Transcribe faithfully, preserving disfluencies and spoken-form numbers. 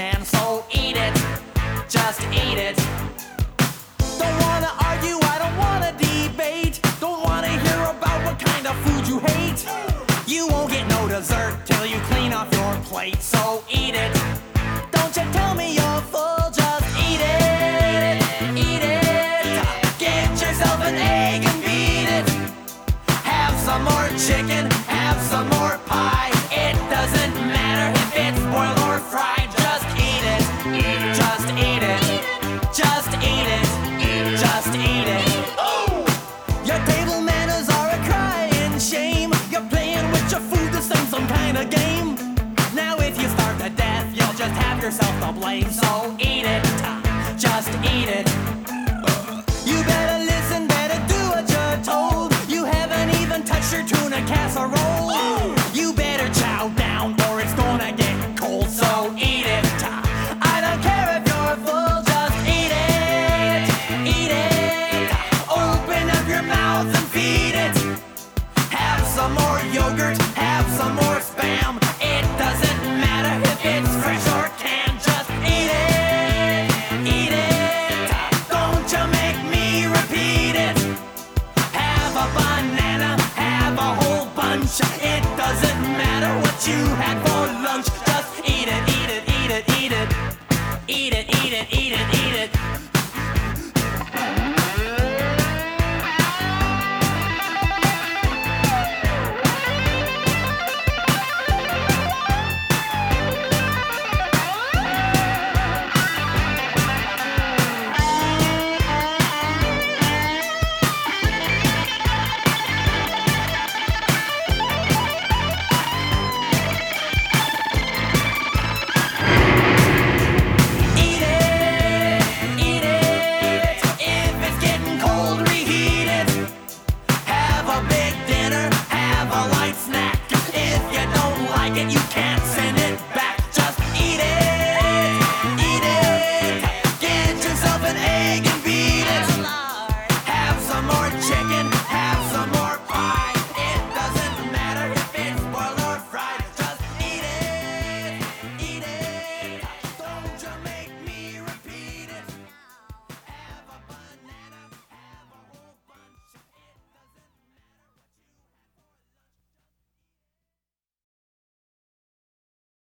can. So eat it, just eat it. Don't wanna argue, I don't wanna debate. Don't wanna hear about what kind of food you hate. You won't get no dessert till you clean off your plate. So eat it, don't you tell me you're full, just eat it, eat it. Get yourself an egg and beat it. Have some more chicken, have some more pie. It doesn't matter if it's boiled or fried. Just eat it, just eat it, just eat it, just eat it. Your table manners are a crying shame. You're playing with your food, this ain't some kind of game. Now if you starve to death, you'll just have yourself to blame. So eat it, just eat it. You better listen, better do what you're told. You haven't even touched your tuna casserole. You better chow down or it's gonna get cold. So eat it. I don't care if you're full, just eat it, eat it. Open up your mouth and feed it. Have some more yogurt, have some more Spam. It doesn't matter if it's fresh or canned. Just eat it, eat it. Don't you make me repeat it. Have a banana, have a whole bunch. It doesn't matter what you had for lunch. Just eat it, eat it, eat it, eat it. Eat it, eat it, eat it, eat it. Eat it, eat it. If it's getting cold, reheat it. Have a big dinner, have a light snack. If you don't like it, you can't send it back. Just eat it, eat it. Get yourself an egg and beat it. Have some more chicken,